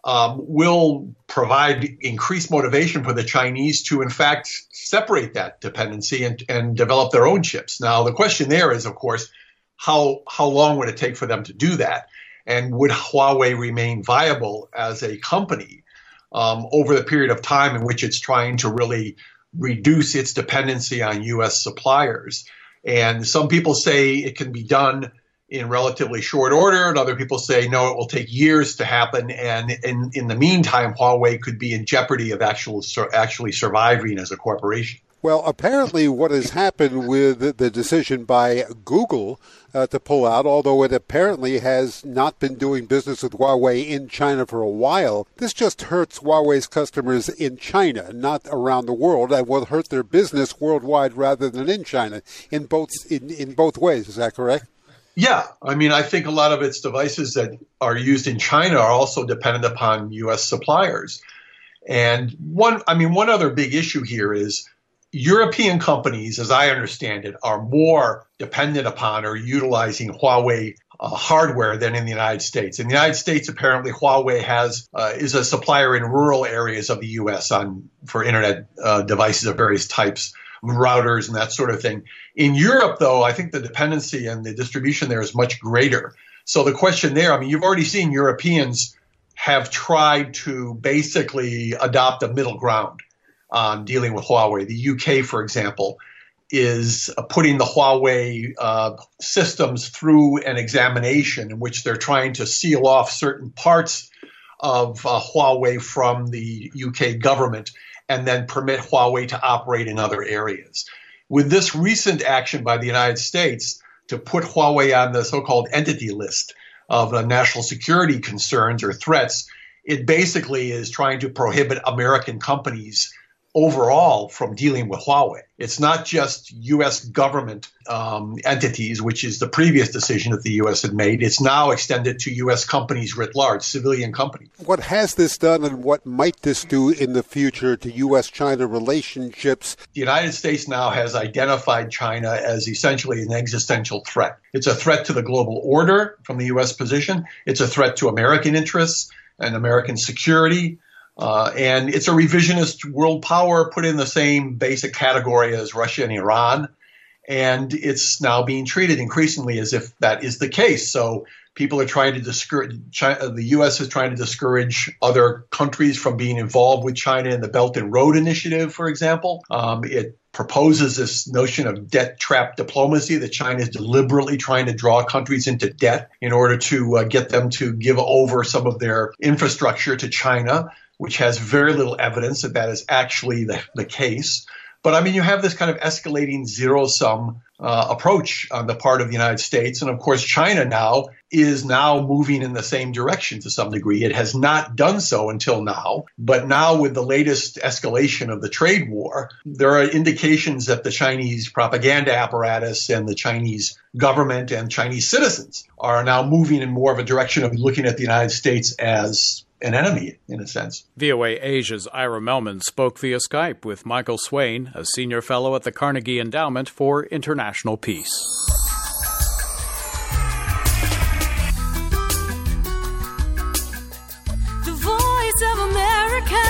will provide increased motivation for the Chinese to, in fact, separate that dependency and develop their own chips. Now, the question there is, of course, how long would it take for them to do that? And would Huawei remain viable as a company over the period of time in which it's trying to really reduce its dependency on U.S. suppliers? And some people say it can be done in relatively short order, and other people say, no, it will take years to happen. And in the meantime, Huawei could be in jeopardy of actually surviving as a corporation. Well, apparently what has happened with the decision by Google to pull out, although it apparently has not been doing business with Huawei in China for a while, this just hurts Huawei's customers in China, not around the world, and will hurt their business worldwide rather than in China in both ways. Is that correct? Yeah. I mean, I think a lot of its devices that are used in China are also dependent upon U.S. suppliers. And one other big issue here is European companies, as I understand it, are more dependent upon or utilizing Huawei hardware than in the United States. In the United States, apparently Huawei is a supplier in rural areas of the U.S. for internet devices of various types, routers and that sort of thing. In Europe, though, I think the dependency and the distribution there is much greater. So the question there, I mean, you've already seen Europeans have tried to basically adopt a middle ground on dealing with Huawei. The UK, for example, is putting the Huawei systems through an examination in which they're trying to seal off certain parts of Huawei from the UK government and then permit Huawei to operate in other areas. With this recent action by the United States to put Huawei on the so-called entity list of national security concerns or threats, it basically is trying to prohibit American companies overall from dealing with Huawei. It's not just U.S. government entities, which is the previous decision that the U.S. had made. It's now extended to U.S. companies writ large, civilian companies. What has this done and what might this do in the future to U.S.-China relationships? The United States now has identified China as essentially an existential threat. It's a threat to the global order from the U.S. position. It's a threat to American interests and American security. And it's a revisionist world power put in the same basic category as Russia and Iran. And it's now being treated increasingly as if that is the case. So people are trying to discourage, the U.S. is trying to discourage other countries from being involved with China in the Belt and Road Initiative, for example. It proposes this notion of debt trap diplomacy, that China is deliberately trying to draw countries into debt in order to get them to give over some of their infrastructure to China, which has very little evidence that that is actually the case. But I mean, you have this kind of escalating zero-sum approach on the part of the United States. And of course, China now is moving in the same direction to some degree. It has not done so until now. But now with the latest escalation of the trade war, there are indications that the Chinese propaganda apparatus and the Chinese government and Chinese citizens are now moving in more of a direction of looking at the United States as an enemy, in a sense. VOA Asia's Ira Melman spoke via Skype with Michael Swain, a senior fellow at the Carnegie Endowment for International Peace. The Voice of America.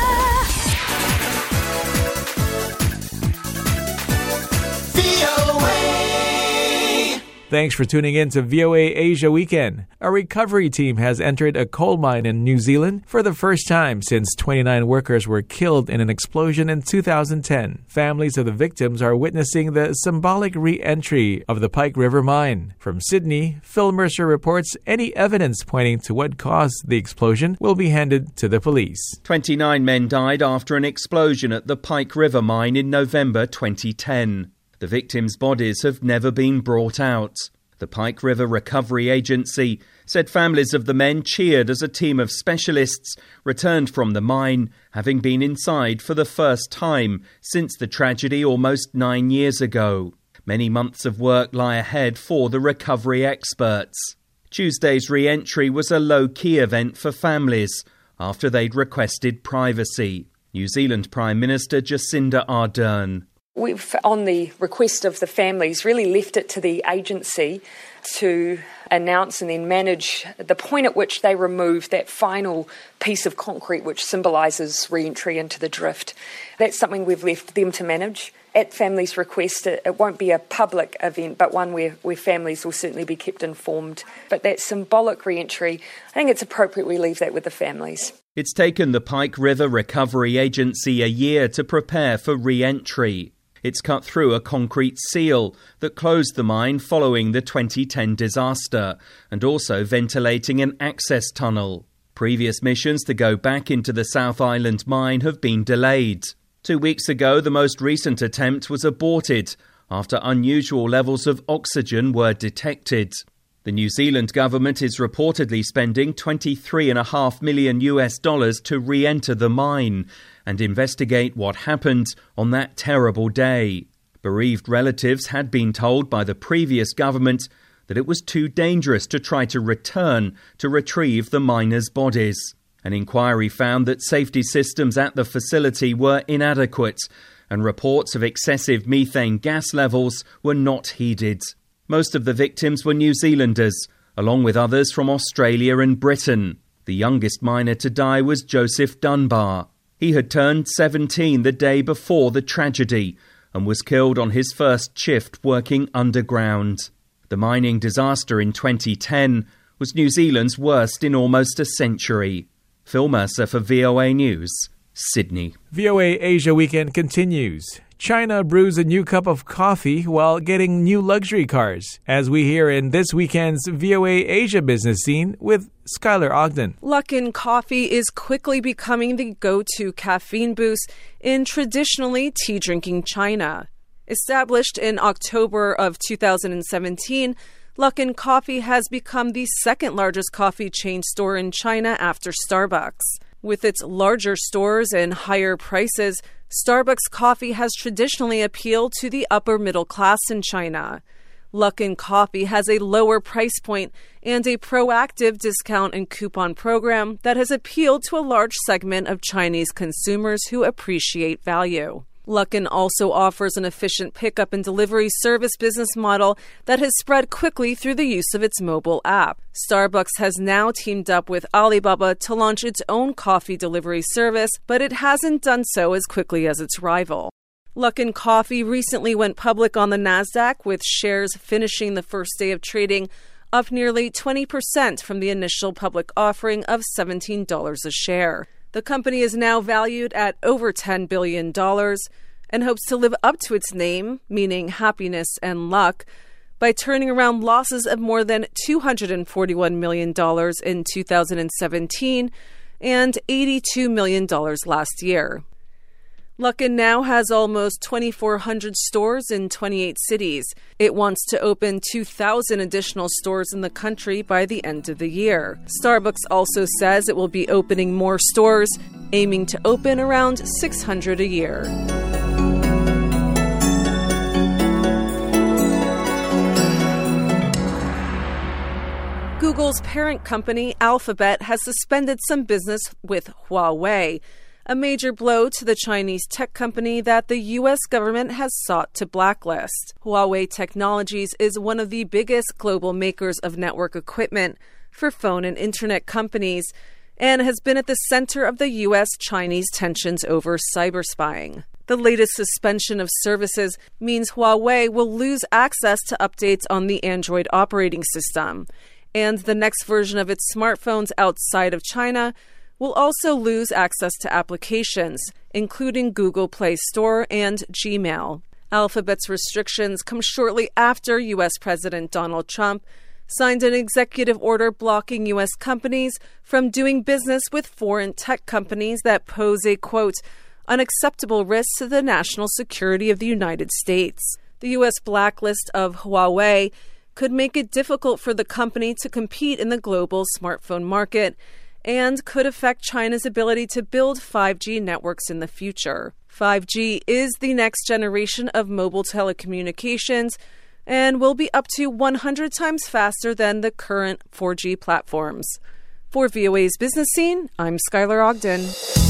VOA. Thanks for tuning in to VOA Asia Weekend. A recovery team has entered a coal mine in New Zealand for the first time since 29 workers were killed in an explosion in 2010. Families of the victims are witnessing the symbolic re-entry of the Pike River mine. From Sydney, Phil Mercer reports any evidence pointing to what caused the explosion will be handed to the police. 29 men died after an explosion at the Pike River mine in November 2010. The victims' bodies have never been brought out. The Pike River Recovery Agency said families of the men cheered as a team of specialists returned from the mine, having been inside for the first time since the tragedy almost 9 years ago. Many months of work lie ahead for the recovery experts. Tuesday's re-entry was a low-key event for families after they'd requested privacy. New Zealand Prime Minister Jacinda Ardern. We've, on the request of the families, really left it to the agency to announce and then manage the point at which they remove that final piece of concrete which symbolises re-entry into the drift. That's something we've left them to manage. At families' request, it won't be a public event, but one where families will certainly be kept informed. But that symbolic re-entry, I think it's appropriate we leave that with the families. It's taken the Pike River Recovery Agency a year to prepare for re-entry. It's cut through a concrete seal that closed the mine following the 2010 disaster and also ventilating an access tunnel. Previous missions to go back into the South Island mine have been delayed. 2 weeks ago, the most recent attempt was aborted after unusual levels of oxygen were detected. The New Zealand government is reportedly spending $23.5 million to re-enter the mine and investigate what happened on that terrible day. Bereaved relatives had been told by the previous government that it was too dangerous to try to return to retrieve the miners' bodies. An inquiry found that safety systems at the facility were inadequate and reports of excessive methane gas levels were not heeded. Most of the victims were New Zealanders, along with others from Australia and Britain. The youngest miner to die was Joseph Dunbar. He had turned 17 the day before the tragedy and was killed on his first shift working underground. The mining disaster in 2010 was New Zealand's worst in almost a century. Phil Mercer for VOA News, Sydney. VOA Asia Weekend continues. China brews a new cup of coffee while getting new luxury cars, as we hear in this weekend's VOA Asia Business Scene with Skylar Ogden. Luckin Coffee is quickly becoming the go-to caffeine boost in traditionally tea-drinking China. Established in October of 2017, Luckin Coffee has become the second largest coffee chain store in China after Starbucks. With its larger stores and higher prices, Starbucks coffee has traditionally appealed to the upper middle class in China. Luckin Coffee has a lower price point and a proactive discount and coupon program that has appealed to a large segment of Chinese consumers who appreciate value. Luckin also offers an efficient pickup and delivery service business model that has spread quickly through the use of its mobile app. Starbucks has now teamed up with Alibaba to launch its own coffee delivery service, but it hasn't done so as quickly as its rival. Luckin Coffee recently went public on the Nasdaq, with shares finishing the first day of trading up nearly 20% from the initial public offering of $17 a share. The company is now valued at over $10 billion and hopes to live up to its name, meaning happiness and luck, by turning around losses of more than $241 million in 2017 and $82 million last year. Luckin now has almost 2,400 stores in 28 cities. It wants to open 2,000 additional stores in the country by the end of the year. Starbucks also says it will be opening more stores, aiming to open around 600 a year. Google's parent company, Alphabet, has suspended some business with Huawei, a major blow to the Chinese tech company that the U.S. government has sought to blacklist. Huawei Technologies is one of the biggest global makers of network equipment for phone and internet companies and has been at the center of the U.S.-Chinese tensions over cyber spying. The latest suspension of services means Huawei will lose access to updates on the Android operating system. And the next version of its smartphones outside of China will also lose access to applications, including Google Play Store and Gmail. Alphabet's restrictions come shortly after U.S. President Donald Trump signed an executive order blocking U.S. companies from doing business with foreign tech companies that pose a, quote, unacceptable risk to the national security of the United States. The U.S. blacklist of Huawei could make it difficult for the company to compete in the global smartphone market and could affect China's ability to build 5G networks in the future. 5G is the next generation of mobile telecommunications and will be up to 100 times faster than the current 4G platforms. For VOA's Business Scene, I'm Skylar Ogden.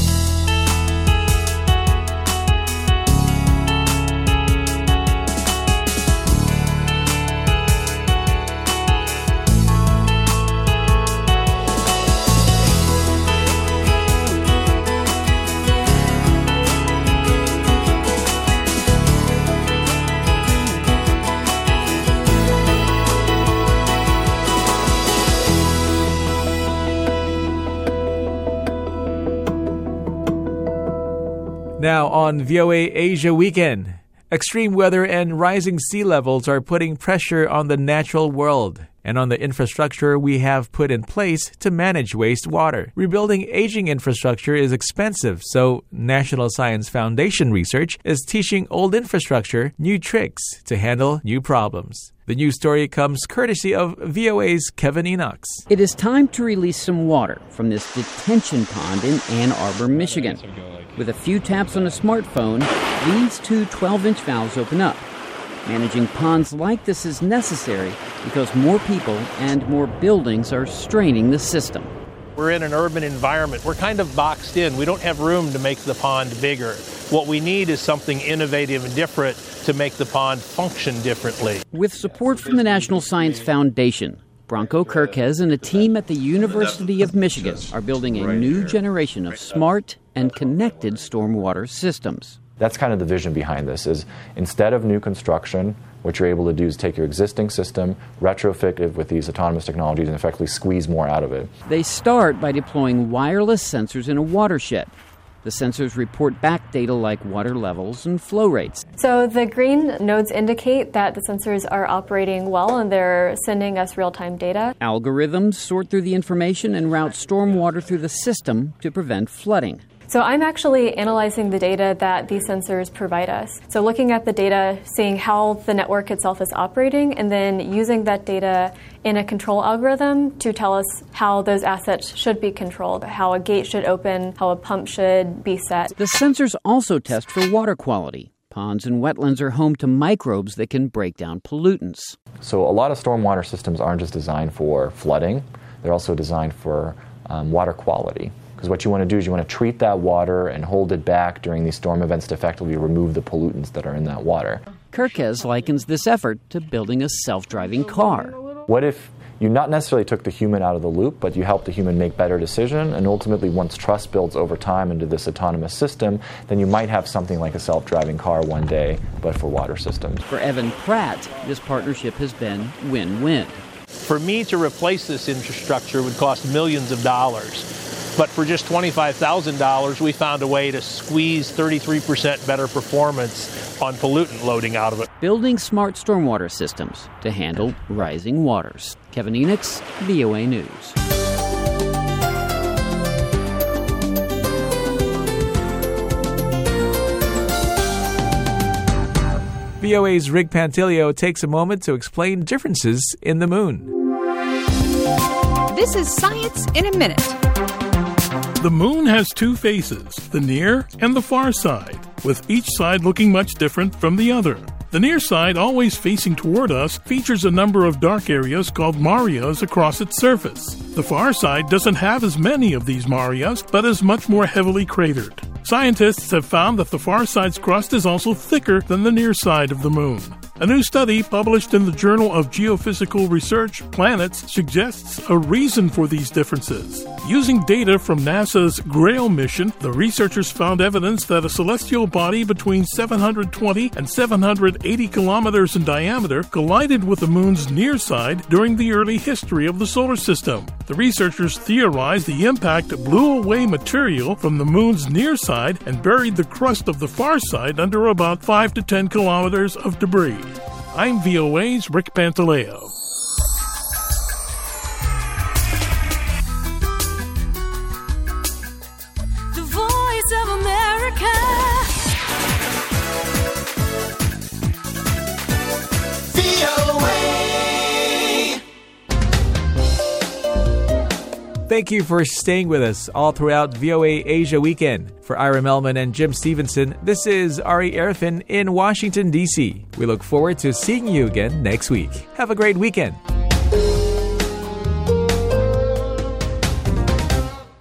Now on VOA Asia Weekend, extreme weather and rising sea levels are putting pressure on the natural world and on the infrastructure we have put in place to manage wastewater. Rebuilding aging infrastructure is expensive, so National Science Foundation research is teaching old infrastructure new tricks to handle new problems. The news story comes courtesy of VOA's Kevin Enochs. It is time to release some water from this detention pond in Ann Arbor, Michigan. With a few taps on a smartphone, these two 12-inch valves open up. Managing ponds like this is necessary because more people and more buildings are straining the system. We're in an urban environment. We're kind of boxed in. We don't have room to make the pond bigger. What we need is something innovative and different to make the pond function differently. With support from the National Science Foundation, Branko Kirkes and a team at the University of Michigan are building a new generation of smart and connected stormwater systems. That's kind of the vision behind this, is instead of new construction, what you're able to do is take your existing system, retrofit it with these autonomous technologies, and effectively squeeze more out of it. They start by deploying wireless sensors in a watershed. The sensors report back data like water levels and flow rates. So the green nodes indicate that the sensors are operating well and they're sending us real-time data. Algorithms sort through the information and route stormwater through the system to prevent flooding. So I'm actually analyzing the data that these sensors provide us. So looking at the data, seeing how the network itself is operating, and then using that data in a control algorithm to tell us how those assets should be controlled, how a gate should open, how a pump should be set. The sensors also test for water quality. Ponds and wetlands are home to microbes that can break down pollutants. So a lot of stormwater systems aren't just designed for flooding, they're also designed for water quality. Because what you want to do is you want to treat that water and hold it back during these storm events to effectively remove the pollutants that are in that water. Kirkes likens this effort to building a self-driving car. What if you not necessarily took the human out of the loop, but you helped the human make better decisions, and ultimately once trust builds over time into this autonomous system, then you might have something like a self-driving car one day, but for water systems. For Evan Pratt, this partnership has been win-win. For me to replace this infrastructure would cost millions of dollars. But for just $25,000, we found a way to squeeze 33% better performance on pollutant loading out of it. Building smart stormwater systems to handle rising waters. Kevin Enochs, VOA News. VOA's Rick Pantilio takes a moment to explain differences in the moon. This is Science in a Minute. The moon has two faces, the near and the far side, with each side looking much different from the other. The near side, always facing toward us, features a number of dark areas called marias across its surface. The far side doesn't have as many of these marias, but is much more heavily cratered. Scientists have found that the far side's crust is also thicker than the near side of the moon. A new study published in the Journal of Geophysical Research, Planets, suggests a reason for these differences. Using data from NASA's GRAIL mission, the researchers found evidence that a celestial body between 720 and 780 kilometers in diameter collided with the moon's near side during the early history of the solar system. The researchers theorized the impact blew away material from the moon's near side and buried the crust of the far side under about 5 to 10 kilometers of debris. I'm VOA's Rick Pantaleo. The Voice of America. VOA. Thank you for staying with us all throughout VOA Asia Weekend. For Ira Melman and Jim Stevenson, this is Ari Arifin in Washington, D.C. We look forward to seeing you again next week. Have a great weekend.